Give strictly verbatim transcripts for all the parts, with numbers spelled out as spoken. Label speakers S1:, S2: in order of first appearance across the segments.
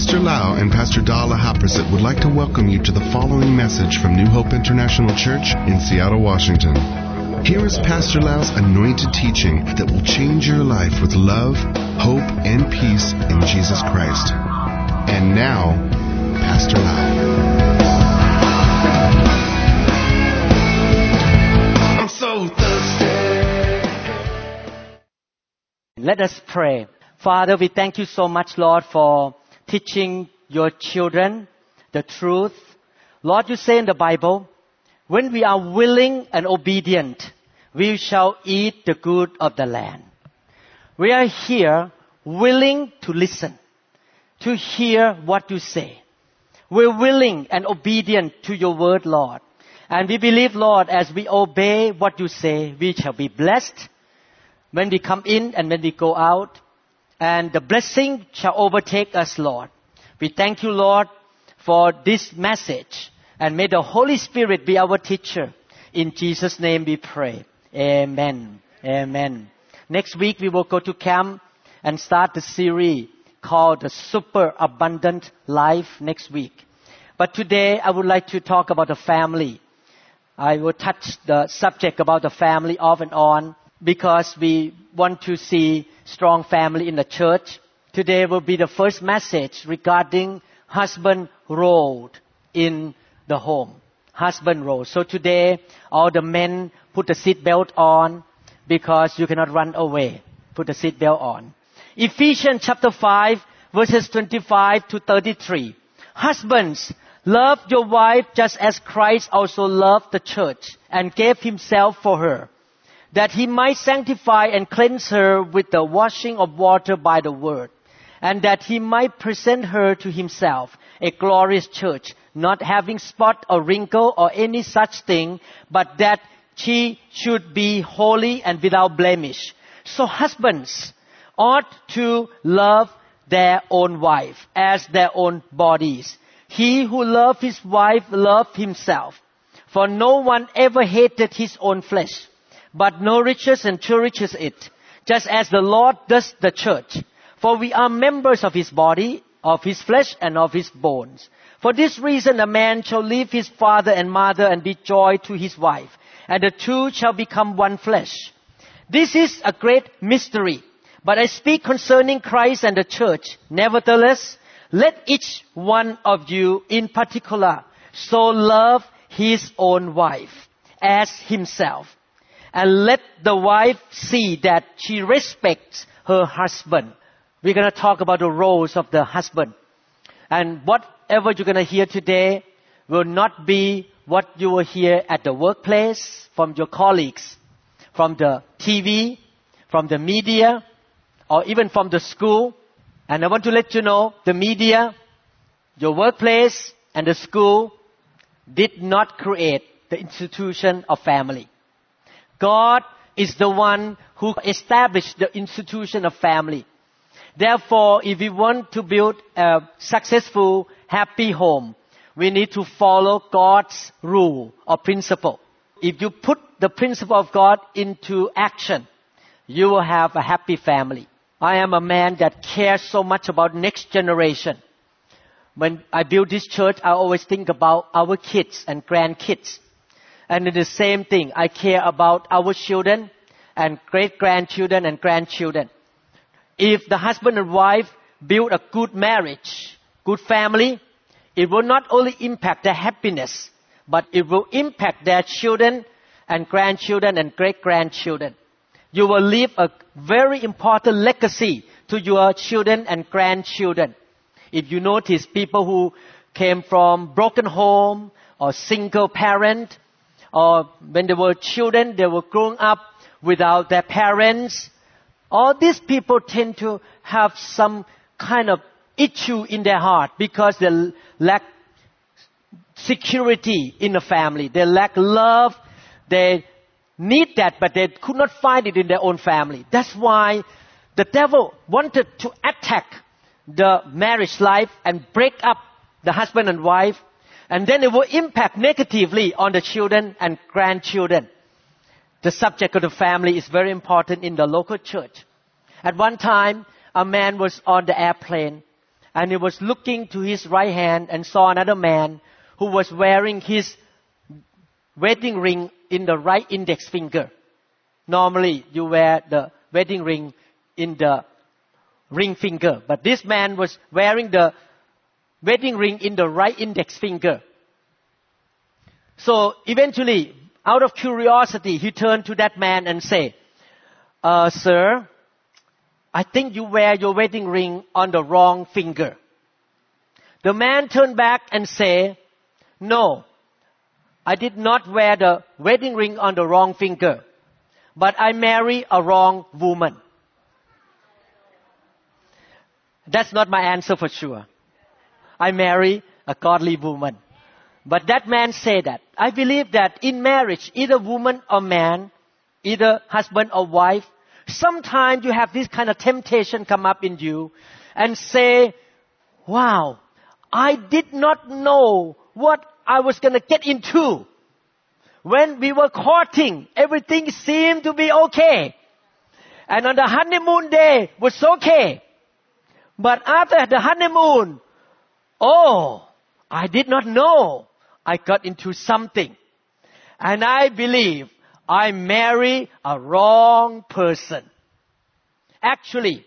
S1: Pastor Lau and Pastor Dala Haprasit would like to welcome you to the following message from New Hope International Church in Seattle, Washington. Here is Pastor Lau's anointed teaching that will change your life with love, hope, and peace in Jesus Christ. And now, Pastor Lau. I'm so thirsty.
S2: Let us pray. Father, we thank you so much, Lord, for teaching your children the truth. Lord, you say in the Bible, when we are willing and obedient, we shall eat the good of the land. We are here willing to listen, to hear what you say. We're willing and obedient to your word, Lord. And we believe, Lord, as we obey what you say, we shall be blessed when we come in and when we go out. And the blessing shall overtake us, Lord. We thank you, Lord, for this message. And may the Holy Spirit be our teacher. In Jesus' name we pray. Amen. Amen. Next week we will go to camp and start the series called the Super Abundant Life next week. But today I would like to talk about the family. I will touch the subject about the family off and on because we want to see strong family in the church. Today will be the first message regarding husband role in the home. Husband role. So today, all the men put the seat belt on because you cannot run away. Put the seat belt on. Ephesians chapter five, verses twenty-five to thirty-three. Husbands, love your wife just as Christ also loved the church and gave himself for her, that he might sanctify and cleanse her with the washing of water by the word, and that he might present her to himself, a glorious church, not having spot or wrinkle or any such thing, but that she should be holy and without blemish. So husbands ought to love their own wife as their own bodies. He who loves his wife loves himself. For no one ever hated his own flesh, but nourishes and cherishes it, just as the Lord does the church. For we are members of his body, of his flesh, and of his bones. For this reason a man shall leave his father and mother and be joined to his wife, and the two shall become one flesh. This is a great mystery, but I speak concerning Christ and the church. Nevertheless, let each one of you in particular so love his own wife as himself. And let the wife see that she respects her husband. We're going to talk about the roles of the husband. And whatever you're going to hear today will not be what you will hear at the workplace, from your colleagues, from the T V, from the media, or even from the school. And I want to let you know, the media, your workplace, and the school did not create the institution of family. God is the one who established the institution of family. Therefore, if we want to build a successful, happy home, we need to follow God's rule or principle. If you put the principle of God into action, you will have a happy family. I am a man that cares so much about next generation. When I build this church, I always think about our kids and grandkids. And it's the same thing. I care about our children and great-grandchildren and grandchildren. If the husband and wife build a good marriage, good family, it will not only impact their happiness, but it will impact their children and grandchildren and great-grandchildren. You will leave a very important legacy to your children and grandchildren. If you notice, people who came from broken home or single parent, or when they were children, they were growing up without their parents. All these people tend to have some kind of issue in their heart because they lack security in the family. They lack love. They need that, but they could not find it in their own family. That's why the devil wanted to attack the marriage life and break up the husband and wife. And then it will impact negatively on the children and grandchildren. The subject of the family is very important in the local church. At one time, a man was on the airplane and he was looking to his right hand and saw another man who was wearing his wedding ring in the right index finger. Normally, you wear the wedding ring in the ring finger, but this man was wearing the wedding ring in the right index finger. So eventually, out of curiosity, he turned to that man and said, uh, Sir, I think you wear your wedding ring on the wrong finger. The man turned back and said, No, I did not wear the wedding ring on the wrong finger, but I marry a wrong woman. That's not my answer for sure. I marry a godly woman. But that man said that. I believe that in marriage, either woman or man, either husband or wife, sometimes you have this kind of temptation come up in you and say, wow, I did not know what I was going to get into. When we were courting, everything seemed to be okay. And on the honeymoon day was okay. But after the honeymoon, oh, I did not know I got into something. And I believe I marry a wrong person. Actually,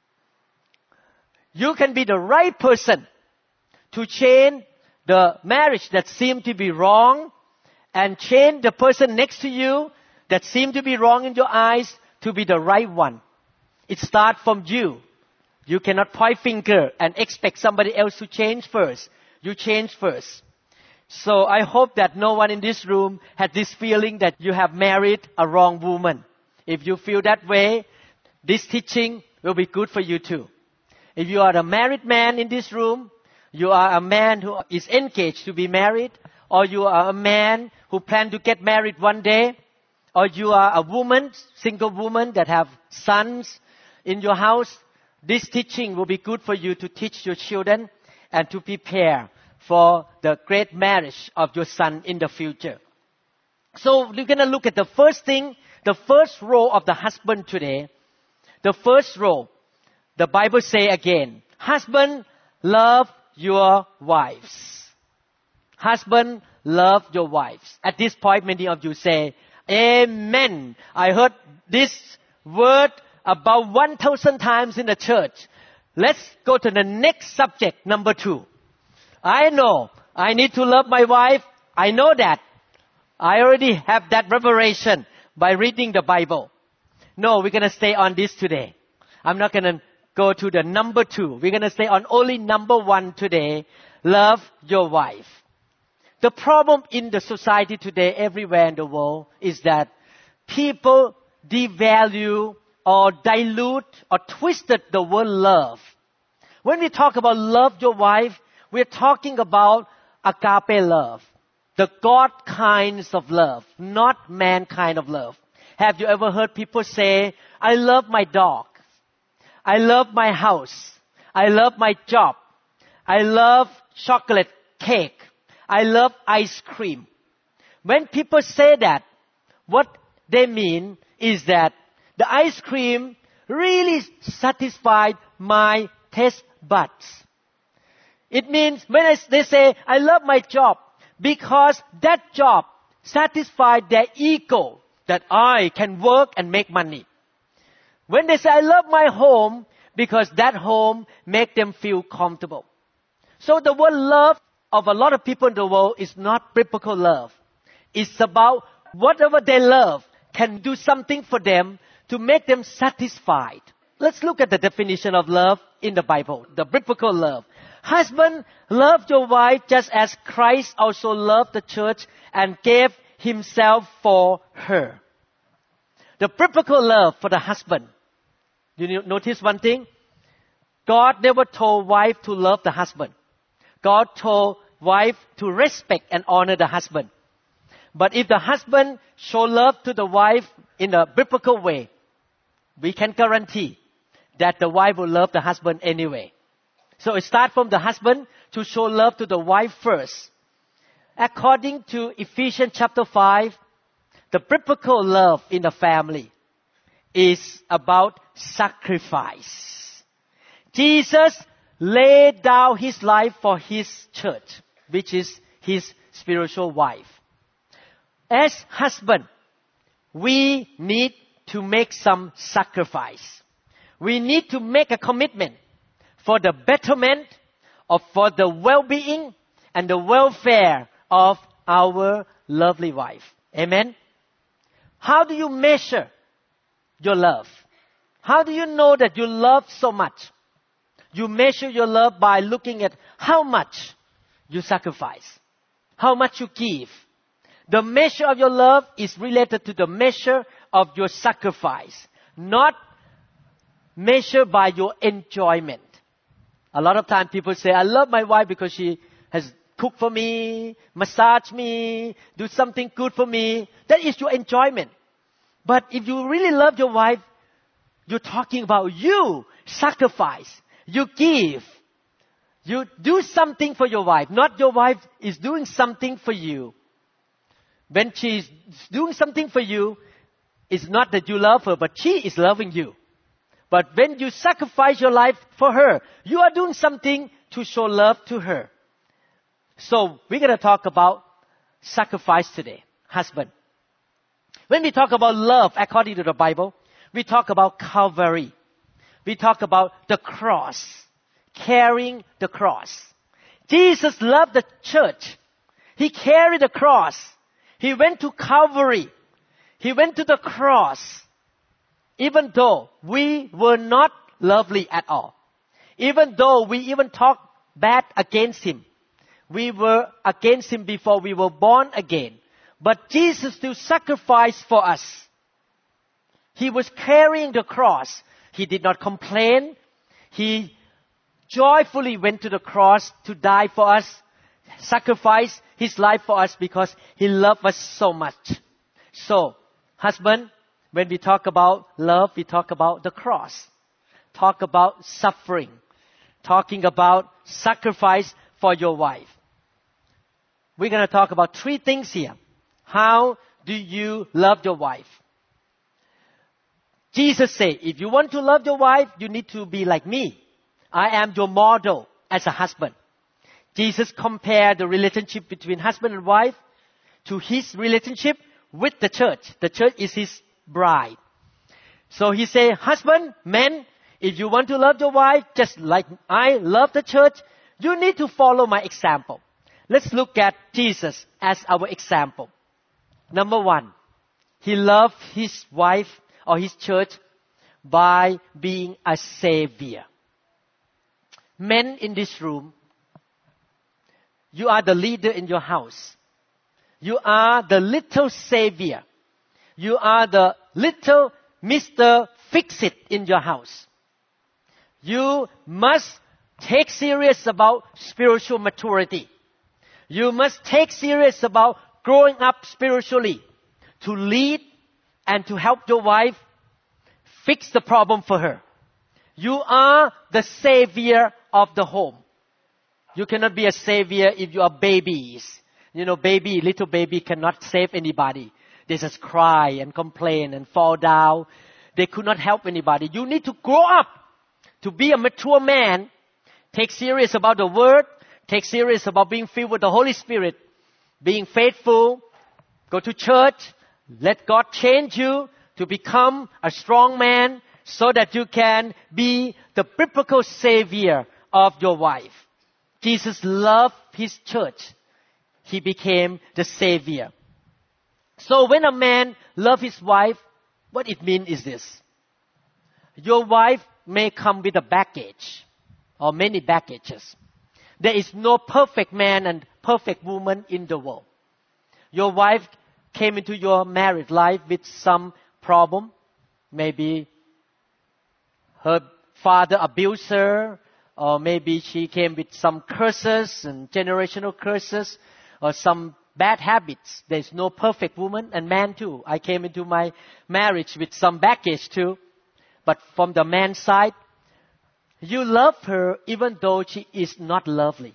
S2: you can be the right person to change the marriage that seemed to be wrong and change the person next to you that seemed to be wrong in your eyes to be the right one. It starts from you. You cannot point finger and expect somebody else to change first. You change first. So I hope that no one in this room had this feeling that you have married a wrong woman. If you feel that way, this teaching will be good for you too. If you are a married man in this room, you are a man who is engaged to be married, or you are a man who plan to get married one day, or you are a woman, single woman that have sons in your house, this teaching will be good for you to teach your children and to prepare for the great marriage of your son in the future. So we're going to look at the first thing, the first role of the husband today. The first role, the Bible say again, husband, love your wives. Husband, love your wives. At this point, many of you say, Amen. I heard this word about one thousand times in the church. Let's go to the next subject, number two. I know I need to love my wife. I know that. I already have that revelation by reading the Bible. No, we're going to stay on this today. I'm not going to go to the number two. We're going to stay on only number one today. Love your wife. The problem in the society today, everywhere in the world, is that people devalue or dilute or twisted the word love. When we talk about love your wife, we're talking about agape love, the God kinds of love, not man kind of love. Have you ever heard people say, I love my dog, I love my house, I love my job, I love chocolate cake, I love ice cream. When people say that, what they mean is that the ice cream really satisfied my taste buds. It means when I, they say, I love my job because that job satisfied their ego that I can work and make money. When they say, I love my home because that home make them feel comfortable. So the word love of a lot of people in the world is not biblical love. It's about whatever they love can do something for them to make them satisfied. Let's look at the definition of love in the Bible, the biblical love. Husband, love your wife just as Christ also loved the church and gave himself for her. The biblical love for the husband. Do you notice one thing? God never told wife to love the husband. God told wife to respect and honor the husband. But if the husband show love to the wife in a biblical way, we can guarantee that the wife will love the husband anyway. So it starts from the husband to show love to the wife first. According to Ephesians chapter five, the biblical love in the family is about sacrifice. Jesus laid down his life for his church, which is his spiritual wife. As husband, we need to make some sacrifice. We need to make a commitment for the betterment of for the well-being and the welfare of our lovely wife. Amen. How do you measure your love? How do you know that you love so much? You measure your love by looking at how much you sacrifice, how much you give. The measure of your love is related to the measure of your sacrifice, not measured by your enjoyment. A lot of times people say, I love my wife because she has cooked for me, massage me, do something good for me. That is your enjoyment. But if you really love your wife, you're talking about you sacrifice, you give, you do something for your wife. Not your wife is doing something for you. When she's doing something for you, it's not that you love her, but she is loving you. But when you sacrifice your life for her, you are doing something to show love to her. So we're going to talk about sacrifice today, husband. When we talk about love, according to the Bible, we talk about Calvary. We talk about the cross, carrying the cross. Jesus loved the church. He carried the cross. He went to Calvary. He went to the cross. Even though we were not lovely at all. Even though we even talked bad against him. We were against him before we were born again. But Jesus still sacrificed for us. He was carrying the cross. He did not complain. He joyfully went to the cross to die for us, sacrifice his life for us because he loved us so much. So, husband, when we talk about love, we talk about the cross. Talk about suffering. Talking about sacrifice for your wife. We're going to talk about three things here. How do you love your wife? Jesus said, if you want to love your wife, you need to be like me. I am your model as a husband. Jesus compared the relationship between husband and wife to his relationship with the church. The church is his bride. So he said, husband, men, if you want to love your wife just like I love the church, you need to follow my example. Let's look at Jesus as our example. Number one, he loved his wife or his church by being a savior. Men in this room, you are the leader in your house. You are the little savior. You are the little Mister Fix-It in your house. You must take serious about spiritual maturity. You must take serious about growing up spiritually to lead and to help your wife fix the problem for her. You are the savior of the home. You cannot be a savior if you are babies. You know, baby, little baby cannot save anybody. They just cry and complain and fall down. They could not help anybody. You need to grow up to be a mature man. Take serious about the word. Take serious about being filled with the Holy Spirit. Being faithful. Go to church. Let God change you to become a strong man so that you can be the biblical savior of your wife. Jesus loved his church. He became the savior. So when a man loves his wife, what it means is this. Your wife may come with a baggage or many baggages. There is no perfect man and perfect woman in the world. Your wife came into your married life with some problem. Maybe her father abused her, or maybe she came with some curses and generational curses, or some bad habits. There is no perfect woman and man too. I came into my marriage with some baggage too. But from the man's side, you love her even though she is not lovely.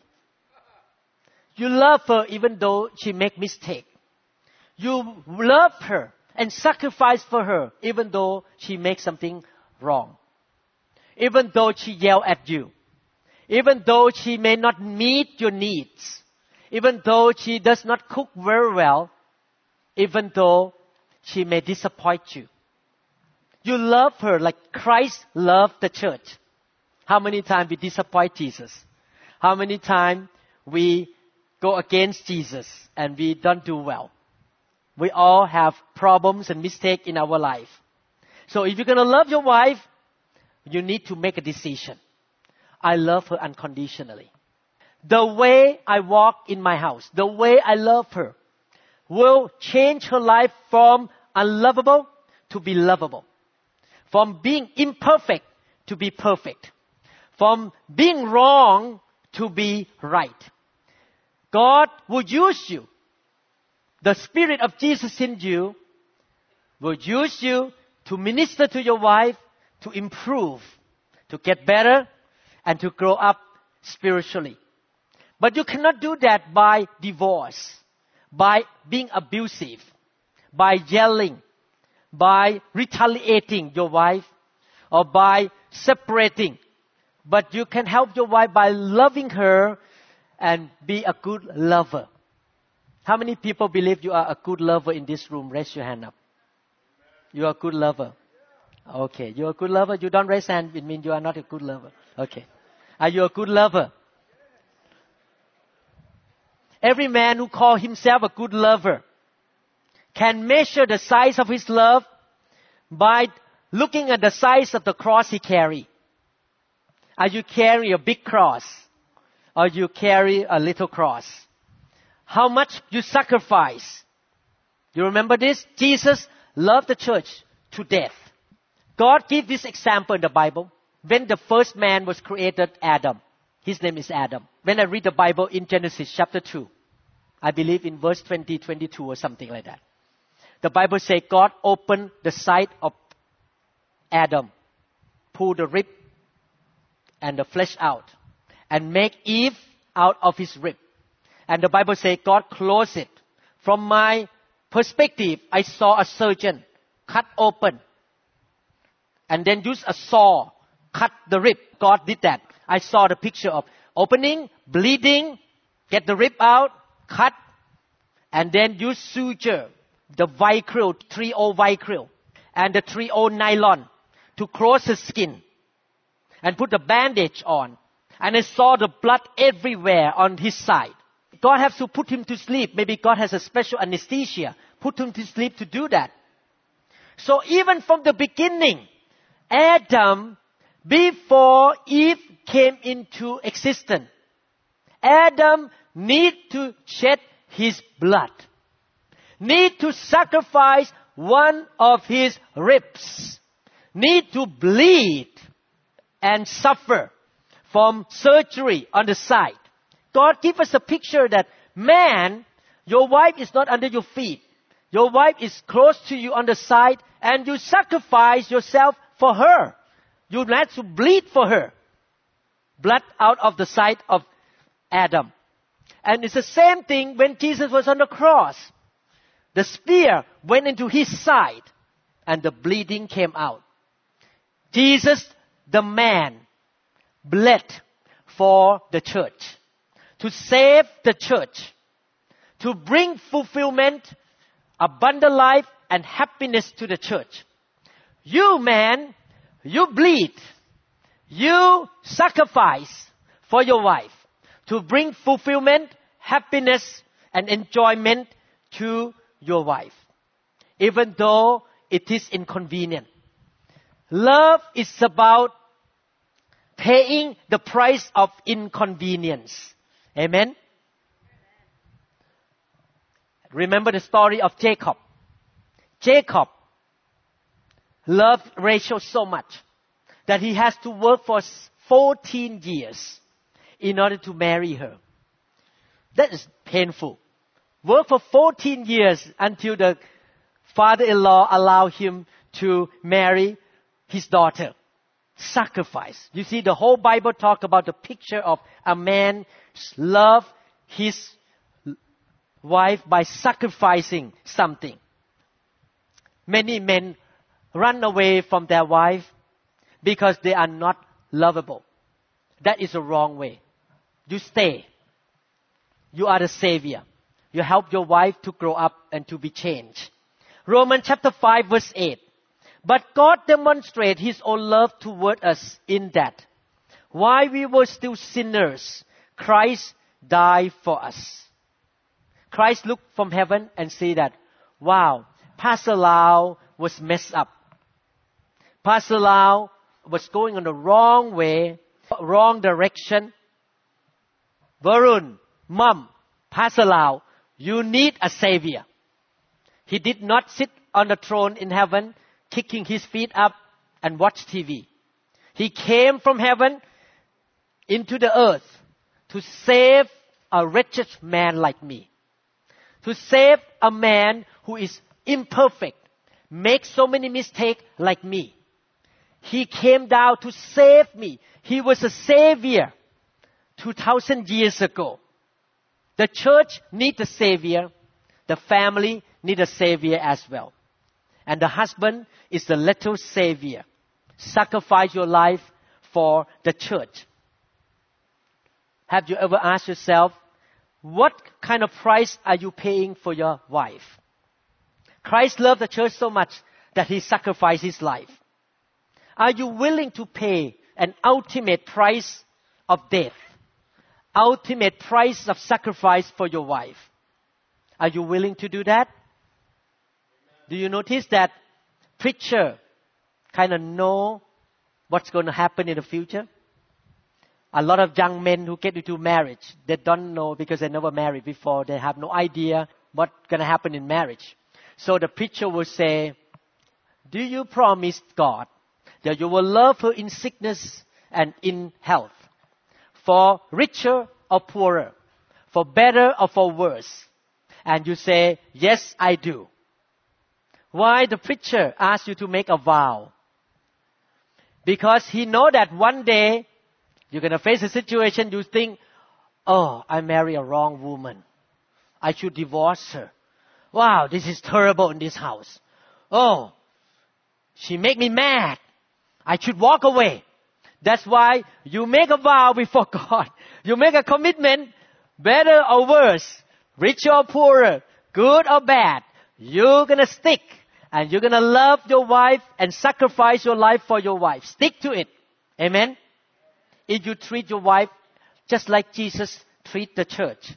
S2: You love her even though she make mistake. You love her and sacrifice for her even though she makes something wrong. Even though she yell at you. Even though she may not meet your needs, even though she does not cook very well, even though she may disappoint you. You love her like Christ loved the church. How many times we disappoint Jesus? How many times we go against Jesus and we don't do well? We all have problems and mistakes in our life. So if you're going to love your wife, you need to make a decision. I love her unconditionally. The way I walk in my house, the way I love her, will change her life from unlovable to be lovable. From being imperfect to be perfect. From being wrong to be right. God will use you. The Spirit of Jesus in you will use you to minister to your wife, to improve, to get better, and to grow up spiritually. But you cannot do that by divorce, by being abusive, by yelling, by retaliating your wife, or by separating. But you can help your wife by loving her and be a good lover. How many people believe you are a good lover in this room? Raise your hand up. You are a good lover. Okay, you're a good lover. You don't raise hand, it means you are not a good lover. Okay. Are you a good lover? Every man who calls himself a good lover can measure the size of his love by looking at the size of the cross he carries. Are you carrying a big cross? Or you carry a little cross? How much you sacrifice? You remember this? Jesus loved the church to death. God gave this example in the Bible. When the first man was created, Adam. His name is Adam. When I read the Bible in Genesis chapter two, I believe in verse twenty, twenty-two or something like that. The Bible says God opened the side of Adam, pulled the rib and the flesh out, and make Eve out of his rib. And the Bible says God closed it. From my perspective, I saw a surgeon cut open and then use a saw, cut the rib. God did that. I saw the picture of opening, bleeding, get the rib out, cut, and then use suture, the Vicryl, three oh Vicryl, and the three oh nylon to close the skin and put a bandage on. And I saw the blood everywhere on his side. God has to put him to sleep. Maybe God has a special anesthesia. Put him to sleep to do that. So even from the beginning, Adam, before Eve came into existence, Adam need to shed his blood. Need to sacrifice one of his ribs. Need to bleed and suffer from surgery on the side. God gives us a picture that, man, your wife is not under your feet. Your wife is close to you on the side, and you sacrifice yourself for her. You have to bleed for her. Blood out of the side of Adam. And it's the same thing when Jesus was on the cross. The spear went into his side, and the bleeding came out. Jesus, the man, bled for the church, to save the church, to bring fulfillment, abundant life, and happiness to the church. You, man, you bleed, you sacrifice for your wife to bring fulfillment, happiness, and enjoyment to your wife, even though it is inconvenient. Love is about paying the price of inconvenience. Amen? Remember the story of Jacob. Jacob loved Rachel so much that he has to work for fourteen years in order to marry her. That is painful. Work for fourteen years until the father-in-law allowed him to marry his daughter. Sacrifice. You see, the whole Bible talk about the picture of a man love his wife by sacrificing something. Many men run away from their wife because they are not lovable. That is the wrong way. You stay. You are the savior. You help your wife to grow up and to be changed. Romans chapter five verse eight. But God demonstrates His own love toward us in that, while we were still sinners, Christ died for us. Christ looked from heaven and said that, wow, Pastor Lau was messed up. Pastor Lau was going on the wrong way, wrong direction. Varun, Mom, Pastor Lau, you need a savior. He did not sit on the throne in heaven, kicking his feet up and watch T V. He came from heaven into the earth to save a wretched man like me. To save a man who is imperfect, makes so many mistakes like me. He came down to save me. He was a savior two thousand years ago. The church needs a savior. The family needs a savior as well. And the husband is the little savior. Sacrifice your life for the church. Have you ever asked yourself, what kind of price are you paying for your wife? Christ loved the church so much that He sacrificed His life. Are you willing to pay an ultimate price of death? Ultimate price of sacrifice for your wife? Are you willing to do that? Do you notice that preacher kind of know what's going to happen in the future? A lot of young men who get into marriage, they don't know because they never married before. They have no idea what's going to happen in marriage. So the preacher will say, do you promise God that you will love her in sickness and in health? For richer or poorer? For better or for worse? And you say, yes, I do. Why the preacher asks you to make a vow? Because he know that one day you're going to face a situation you think, oh, I married a wrong woman. I should divorce her. Wow, this is terrible in this house. Oh, she make me mad. I should walk away. That's why you make a vow before God. You make a commitment, better or worse, rich or poorer, good or bad. You're going to stick and you're going to love your wife and sacrifice your life for your wife. Stick to it. Amen. If you treat your wife just like Jesus treat the church,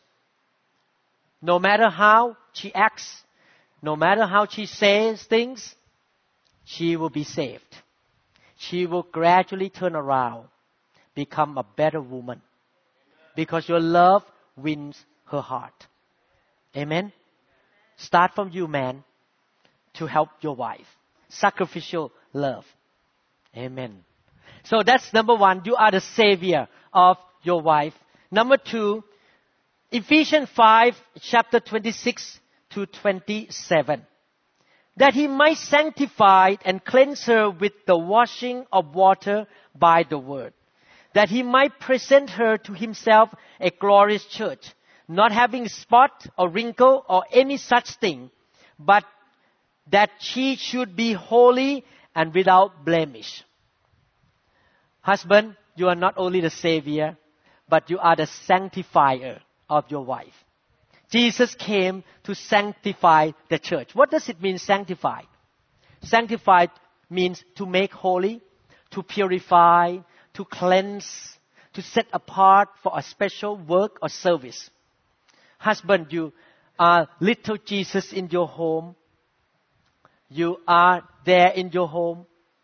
S2: no matter how she acts, no matter how she says things, she will be saved. She will gradually turn around, become a better woman. Because your love wins her heart. Amen? Start from you, man, to help your wife. Sacrificial love. Amen. So that's number one. You are the savior of your wife. Number two, Ephesians five, chapter twenty-six to twenty-seven. That He might sanctify and cleanse her with the washing of water by the word. That He might present her to Himself a glorious church, not having spot or wrinkle or any such thing, but that she should be holy and without blemish. Husband, you are not only the savior, but you are the sanctifier of your wife. Jesus came to sanctify the church. What does it mean, sanctify? Sanctified means to make holy, to purify, to cleanse, to set apart for a special work or service. Husband, you are little Jesus in your home. You are there in your home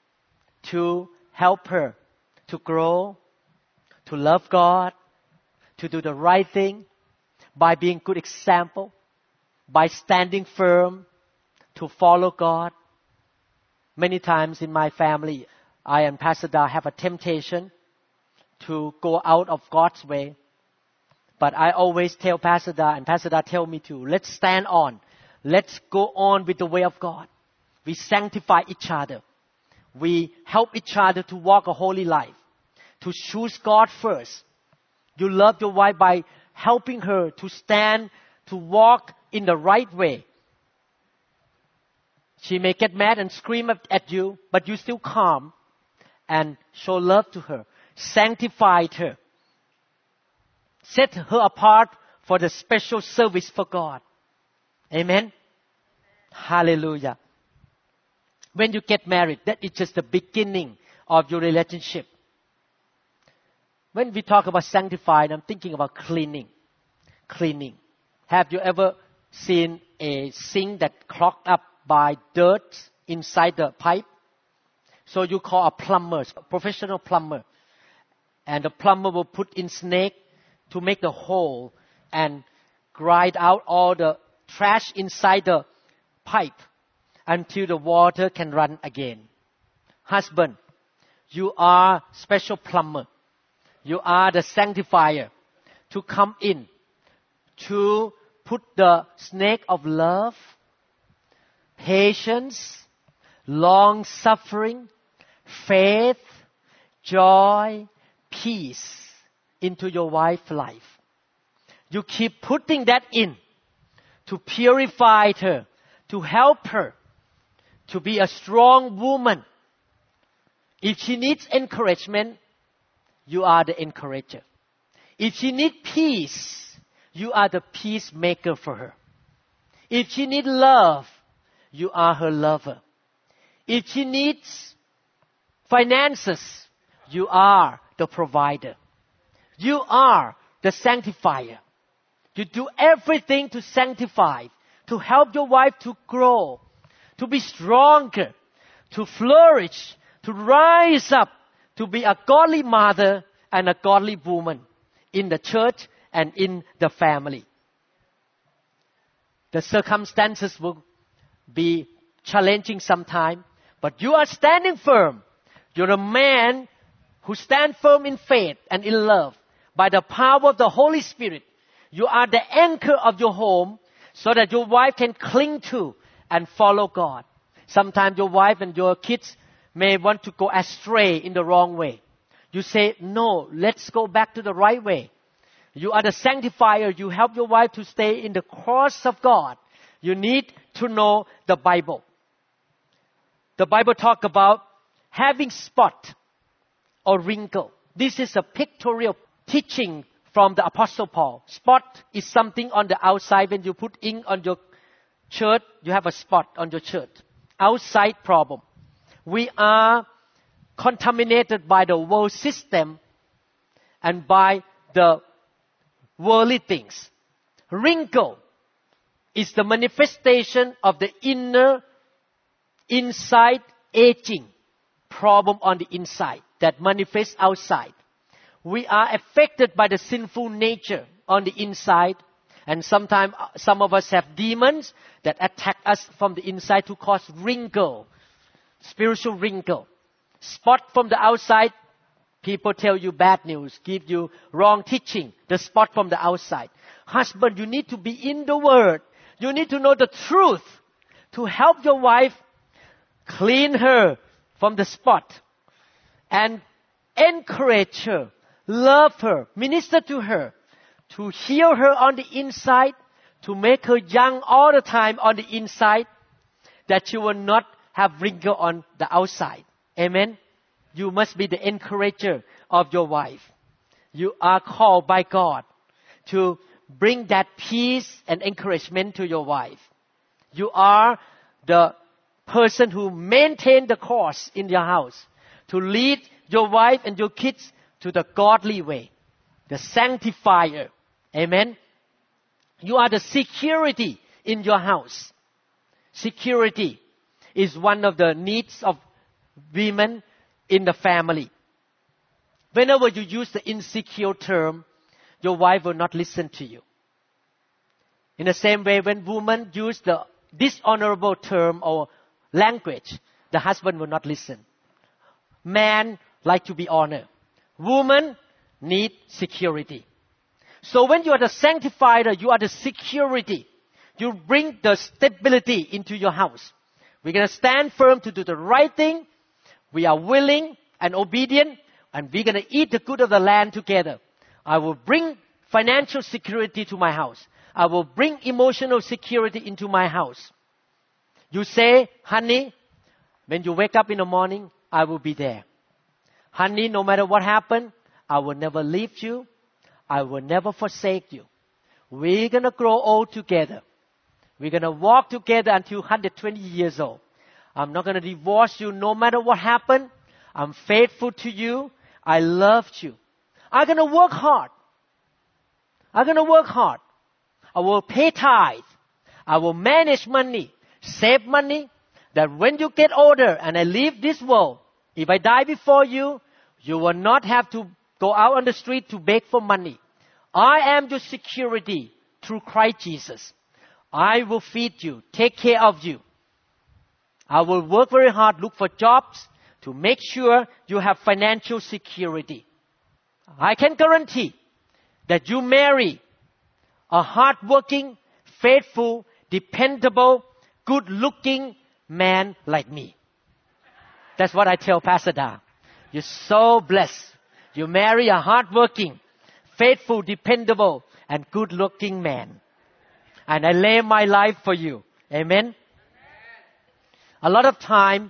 S2: to help her to grow, to love God, to do the right thing, by being good example, by standing firm, to follow God. Many times in my family, I and Pastor Da have a temptation to go out of God's way. But I always tell Pastor Da, and Pastor Da tell me too, let's stand on. Let's go on with the way of God. We sanctify each other. We help each other to walk a holy life, to choose God first. You love your wife by helping her to stand, to walk in the right way. She may get mad and scream at you, but you still calm and show love to her. sanctified her, set her apart for the special service for God. Amen. Hallelujah. When you get married, that is just the beginning of your relationship. When we talk about sanctified, I'm thinking about cleaning. Cleaning. Have you ever seen a sink that clogged up by dirt inside the pipe? So you call a plumber, a professional plumber. And the plumber will put in snake to make the hole and grind out all the trash inside the pipe until the water can run again. Husband, you are special plumber. You are the sanctifier to come in, to put the snake of love, patience, long suffering, faith, joy, peace into your wife's life. You keep putting that in to purify her, to help her to be a strong woman. If she needs encouragement, you are the encourager. If she needs peace, you are the peacemaker for her. If she needs love, you are her lover. If she needs finances, you are the provider. You are the sanctifier. You do everything to sanctify, to help your wife to grow, to be stronger, to flourish, to rise up, to be a godly mother and a godly woman in the church and in the family. The circumstances will be challenging sometimes, but you are standing firm. You're a man who stands firm in faith and in love. By the power of the Holy Spirit, you are the anchor of your home so that your wife can cling to and follow God. Sometimes your wife and your kids may want to go astray in the wrong way. You say, no, let's go back to the right way. You are the sanctifier. You help your wife to stay in the course of God. You need to know the Bible. The Bible talk about having spot or wrinkle. This is a pictorial teaching from the Apostle Paul. Spot is something on the outside. When you put ink on your shirt, you have a spot on your shirt. Outside problem. We are contaminated by the world system and by the worldly things. Wrinkle is the manifestation of the inner, inside aging problem on the inside that manifests outside. We are affected by the sinful nature on the inside, and sometimes some of us have demons that attack us from the inside to cause wrinkle, spiritual wrinkle. Spot from the outside, people tell you bad news, give you wrong teaching, the spot from the outside. Husband, you need to be in the Word. You need to know the truth to help your wife clean her from the spot and encourage her, love her, minister to her, to heal her on the inside, to make her young all the time on the inside, that she will not have wrinkle on the outside. Amen. You must be the encourager of your wife. You are called by God to bring that peace and encouragement to your wife. You are the person who maintain the course in your house, to lead your wife and your kids to the godly way, the sanctifier. Amen. You are the security in your house. Security is one of the needs of women in the family. Whenever you use the insecure term, your wife will not listen to you. In the same way, when women use the dishonorable term or language, the husband will not listen. Man like to be honored. Woman need security. So when you are the sanctifier, you are the security. You bring the stability into your house. We're going to stand firm to do the right thing. We are willing and obedient, and we're going to eat the good of the land together. I will bring financial security to my house. I will bring emotional security into my house. You say, honey, when you wake up in the morning, I will be there. Honey, no matter what happened, I will never leave you. I will never forsake you. We're going to grow old together. We're going to walk together until one hundred twenty years old. I'm not going to divorce you no matter what happened. I'm faithful to you. I love you. I'm going to work hard. I'm going to work hard. I will pay tithe. I will manage money, save money, that when you get older and I leave this world, if I die before you, you will not have to go out on the street to beg for money. I am your security through Christ Jesus. I will feed you, take care of you. I will work very hard, look for jobs to make sure you have financial security. I can guarantee that you marry a hardworking, faithful, dependable, good-looking man like me. That's what I tell Pastor Da. You're so blessed. You marry a hardworking, faithful, dependable, and good-looking man. And I lay my life for you. Amen? A lot of time,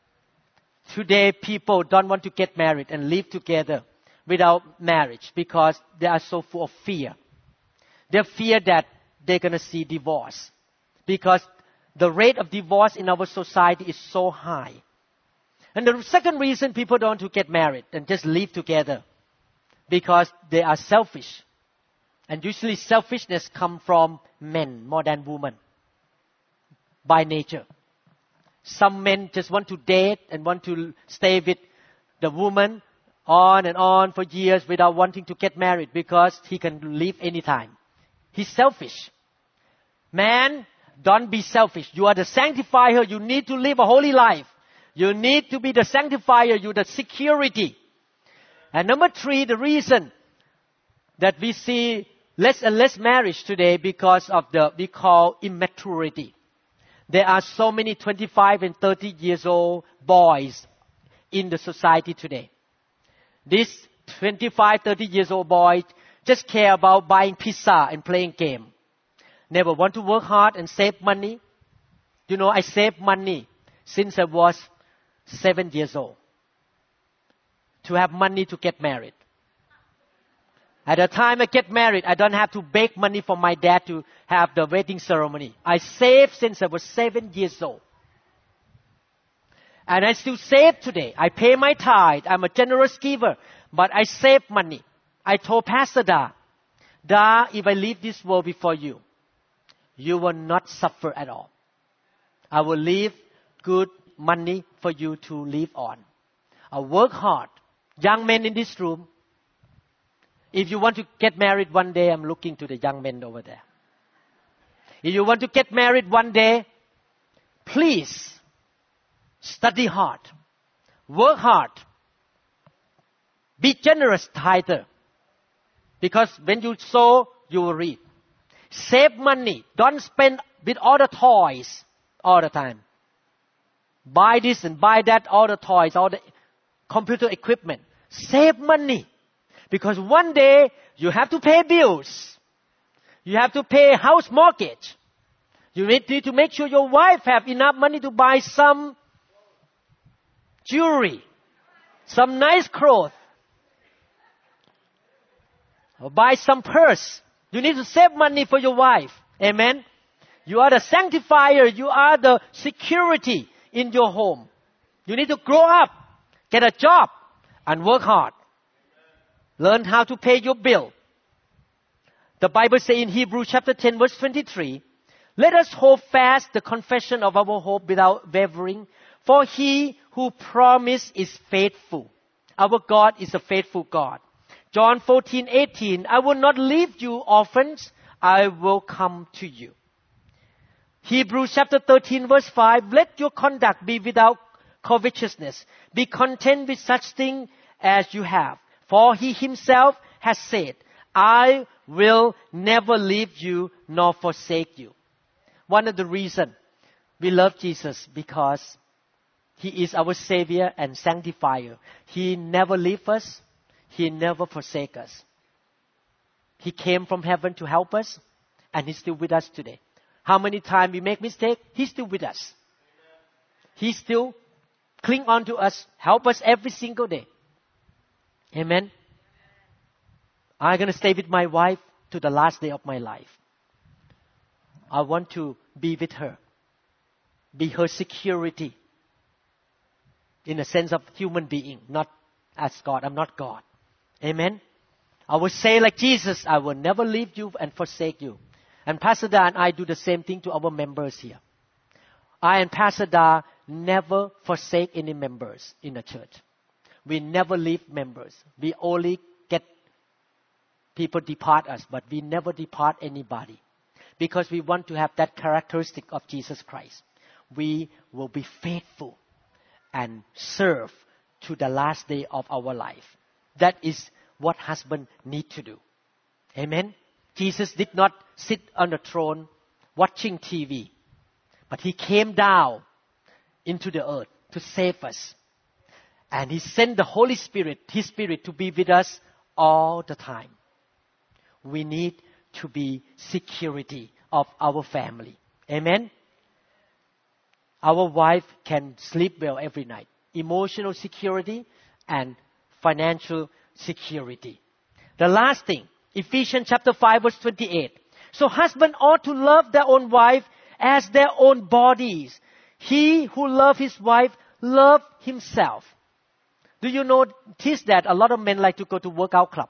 S2: today people don't want to get married and live together without marriage because they are so full of fear. They fear that they're going to see divorce because the rate of divorce in our society is so high. And the second reason people don't want to get married and just live together because they are selfish. And usually selfishness comes from men more than women by nature. Some men just want to date and want to stay with the woman on and on for years without wanting to get married because he can leave anytime. He's selfish. Man, don't be selfish. You are the sanctifier. You need to live a holy life. You need to be the sanctifier. You're the security. And number three, the reason that we see less and less marriage today because of the, we call immaturity. There are so many twenty-five and thirty years old boys in the society today. These twenty-five, thirty years old boys just care about buying pizza and playing game. Never want to work hard and save money. You know, I saved money since I was seven years old to have money to get married. At the time I get married, I don't have to beg money from my dad to have the wedding ceremony. I saved since I was seven years old. And I still save today. I pay my tithe. I'm a generous giver. But I save money. I told Pastor Da, Da, if I leave this world before you, you will not suffer at all. I will leave good money for you to live on. I work hard. Young men in this room, if you want to get married one day, I'm looking to the young men over there. If you want to get married one day, please study hard. Work hard. Be generous tither. Because when you sow, you will reap. Save money. Don't spend with all the toys all the time. Buy this and buy that, all the toys, all the computer equipment. Save money. Because one day, you have to pay bills. You have to pay house mortgage. You need to make sure your wife have enough money to buy some jewelry, some nice clothes, or buy some purse. You need to save money for your wife. Amen? You are the sanctifier. You are the security in your home. You need to grow up, get a job, and work hard. Learn how to pay your bill. The Bible says in Hebrews chapter ten verse twenty-three, let us hold fast the confession of our hope without wavering, for he who promised is faithful. Our God is a faithful God. John fourteen eighteen, I will not leave you orphans, I will come to you. Hebrews chapter thirteen verse five, let your conduct be without covetousness. Be content with such things as you have. For he himself has said, I will never leave you nor forsake you. One of the reasons we love Jesus because he is our Savior and Sanctifier. He never leaves us. He never forsakes us. He came from heaven to help us and he's still with us today. How many times we make mistakes? He's still with us. He still cling on to us, help us every single day. Amen. I'm going to stay with my wife to the last day of my life. I want to be with her. Be her security. In the sense of human being, not as God. I'm not God. Amen. I will say like Jesus, I will never leave you and forsake you. And Pastor Da and I do the same thing to our members here. I and Pastor Da never forsake any members in the church. We never leave members. We only get people depart us, but we never depart anybody. Because we want to have that characteristic of Jesus Christ. We will be faithful and serve to the last day of our life. That is what husbands need to do. Amen. Jesus did not sit on the throne watching T V, but he came down into the earth to save us. And he sent the Holy Spirit, his Spirit, to be with us all the time. We need to be security of our family. Amen. Our wife can sleep well every night. Emotional security and financial security. The last thing, Ephesians chapter five verse twenty-eight. So husbands ought to love their own wife as their own bodies. He who loves his wife loves himself. Do you notice that a lot of men like to go to workout club?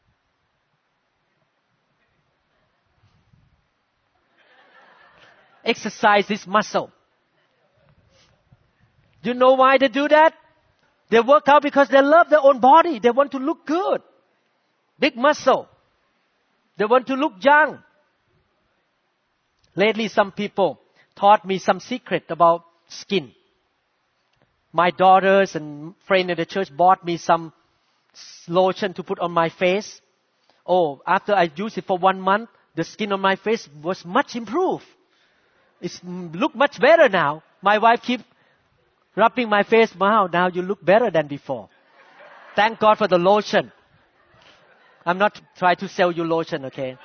S2: Exercise this muscle. Do you know why they do that? They work out because they love their own body. They want to look good. Big muscle. They want to look young. Lately, some people taught me some secret about skin. My daughters and friends in the church bought me some lotion to put on my face. Oh, after I used it for one month, the skin on my face was much improved. It looked much better now. My wife keeps rubbing my face. Wow, now you look better than before. Thank God for the lotion. I'm not trying to sell you lotion, okay?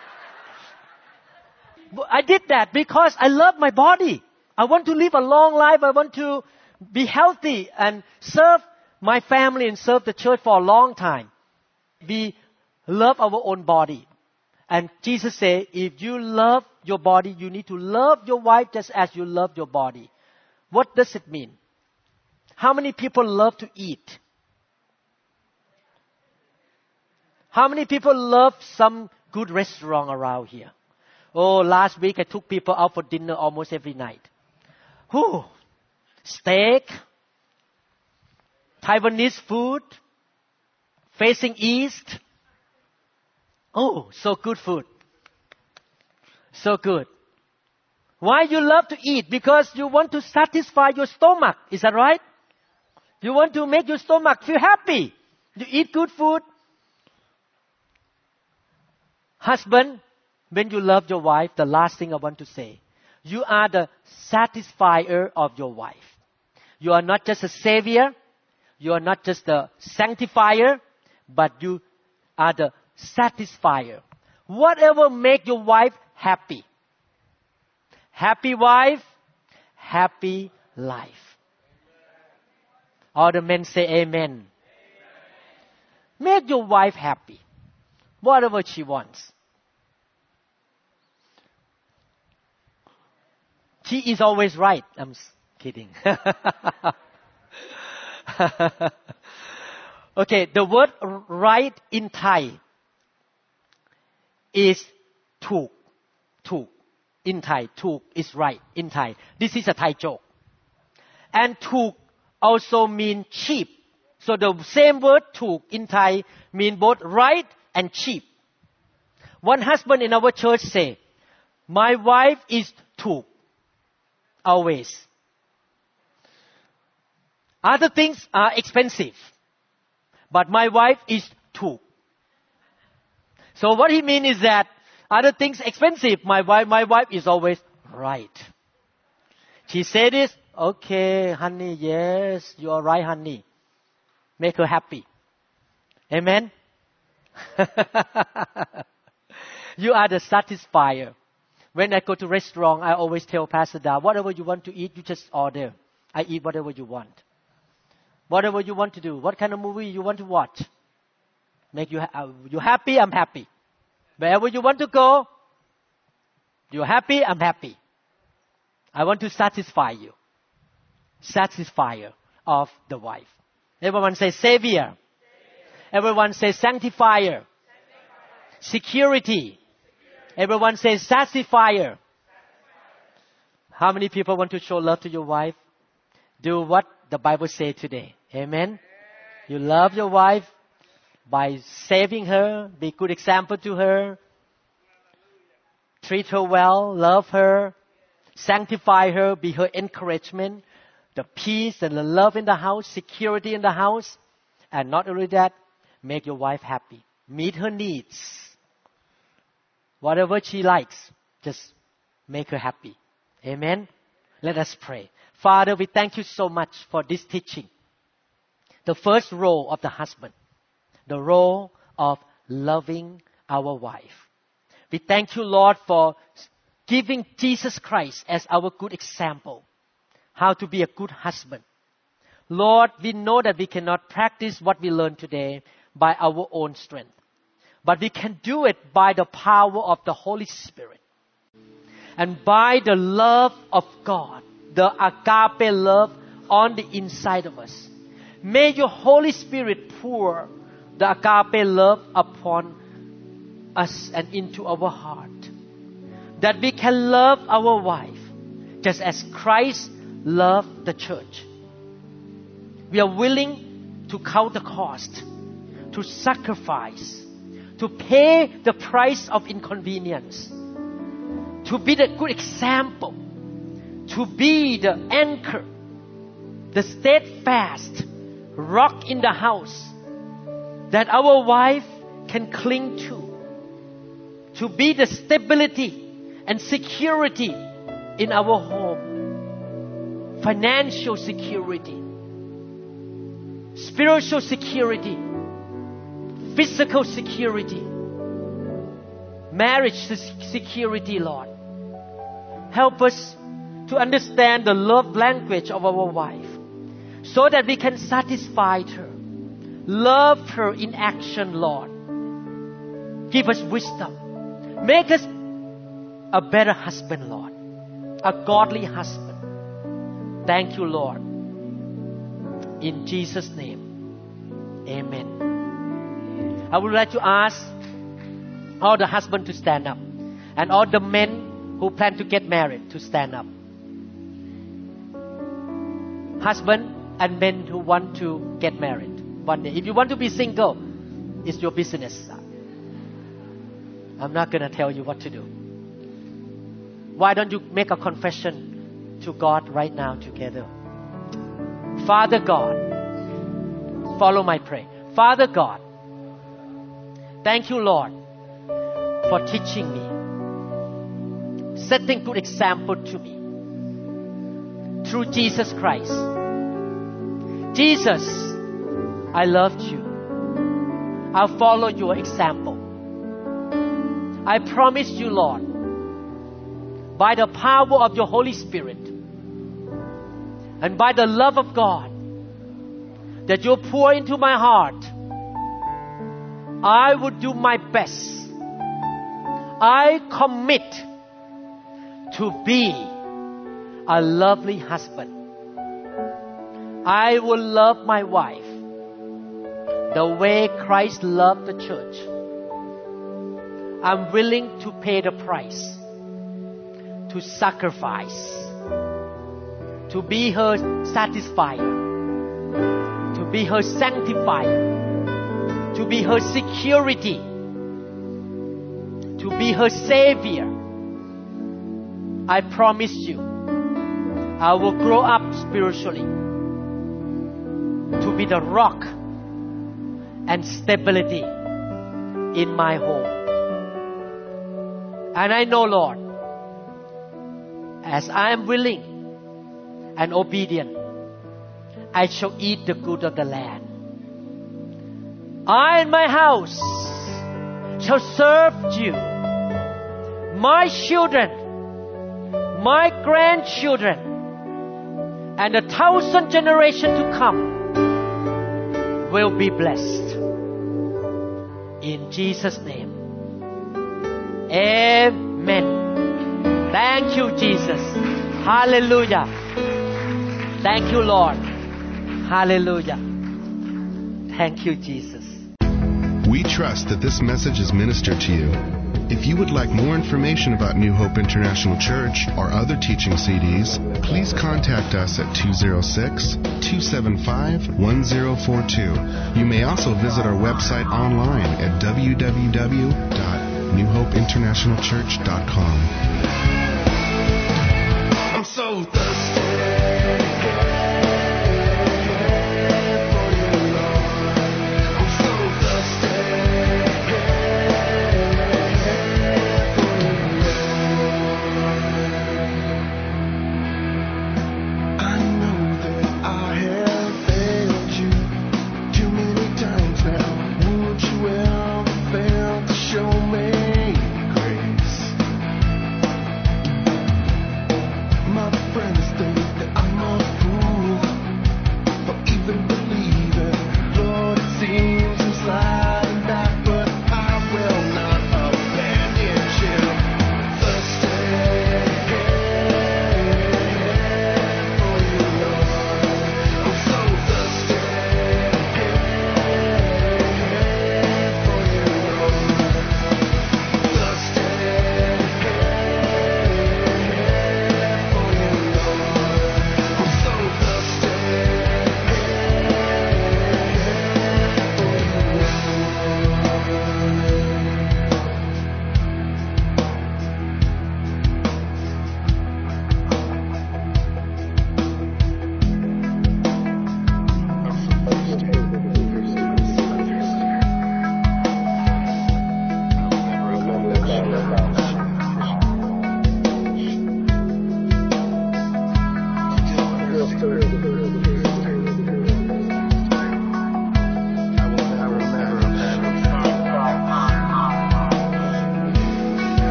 S2: But I did that because I love my body. I want to live a long life. I want to be healthy and serve my family and serve the church for a long time. We love our own body. And Jesus said, if you love your body, you need to love your wife just as you love your body. What does it mean? How many people love to eat? How many people love some good restaurant around here? Oh, last week I took people out for dinner almost every night. Whew. Steak, Taiwanese food, facing east. Oh, so good food. So good. Why you love to eat? Because you want to satisfy your stomach. Is that right? You want to make your stomach feel happy. You eat good food. Husband, when you love your wife, the last thing I want to say, you are the satisfier of your wife. You are not just a savior. You are not just the sanctifier, but you are the satisfier. Whatever make your wife happy. Happy wife, happy life. All the men say amen. Amen. Make your wife happy. Whatever she wants. She is always right. I'm kidding. Okay, the word right in Thai isถูก ถูก in Thai. ถูก is right in Thai. This is a Thai joke. And ถูก also mean cheap. So the same word ถูก in Thai mean both right and cheap. One husband in our church say, my wife is ถูก always. Other things are expensive. But my wife is ถูก. So what he means is that other things expensive, my wife, my wife is always right. She said this, okay, honey, yes, you are right, honey. Make her happy. Amen? You are the satisfier. When I go to restaurant, I always tell Pastor Da, whatever you want to eat, you just order. I eat whatever you want. Whatever you want to do. What kind of movie you want to watch. Make you, ha- you happy, I'm happy. Wherever you want to go, you're happy, I'm happy. I want to satisfy you. Satisfier of the wife. Everyone say savior. Everyone say sanctifier. Security. Everyone say satisfier. How many people want to show love to your wife? Do what the Bible says today. Amen. You love your wife by saving her, be a good example to her, treat her well, love her, sanctify her, be her encouragement, the peace and the love in the house, security in the house, and not only that, make your wife happy. Meet her needs. Whatever she likes, just make her happy. Amen. Let us pray. Father, we thank you so much for this teaching. The first role of the husband, the role of loving our wife. We thank you, Lord, for giving Jesus Christ as our good example, how to be a good husband. Lord, we know that we cannot practice what we learned today by our own strength, but we can do it by the power of the Holy Spirit and by the love of God, the agape love on the inside of us. May your Holy Spirit pour the agape love upon us and into our heart, that we can love our wife just as Christ loved the church. We are willing to count the cost, to sacrifice, to pay the price of inconvenience, to be the good example, to be the anchor, the steadfast rock in the house that our wife can cling to, to be the stability and security in our home, financial security, spiritual security, physical security, marriage security, Lord. Help us to understand the love language of our wife so that we can satisfy her, love her in action, Lord. Give us wisdom. Make us a better husband, Lord, a godly husband. Thank you, Lord. In Jesus' name, amen. I would like to ask all the husbands to stand up and all the men who plan to get married to stand up. Husband and men who want to get married one day. If you want to be single, it's your business. I'm not going to tell you what to do. Why don't you make a confession to God right now together? Father God, follow my prayer. Father God, thank you, Lord, for teaching me, setting good example to me through Jesus Christ. Jesus, I loved you. I'll follow your example. I promise you, Lord, by the power of your Holy Spirit and by the love of God that you pour into my heart, I will do my best. I commit to be a lovely husband. I will love my wife the way Christ loved the church. I'm willing to pay the price, to sacrifice, to be her satisfier, to be her sanctifier, to be her security, to be her savior. I promise you, I will grow up spiritually to be the rock and stability in my home. And I know, Lord, as I am willing and obedient, I shall eat the good of the land. I and my house shall serve you. My children, my grandchildren, and a thousand generations to come will be blessed. In Jesus' name. Amen. Thank you, Jesus. Hallelujah. Thank you, Lord. Hallelujah. Thank you, Jesus.
S1: We trust that this message is ministered to you. If you would like more information about New Hope International Church or other teaching C Ds, please contact us at two oh six, two seven five, one oh four two. You may also visit our website online at w w w dot new hope international church dot com. I'm so thirsty.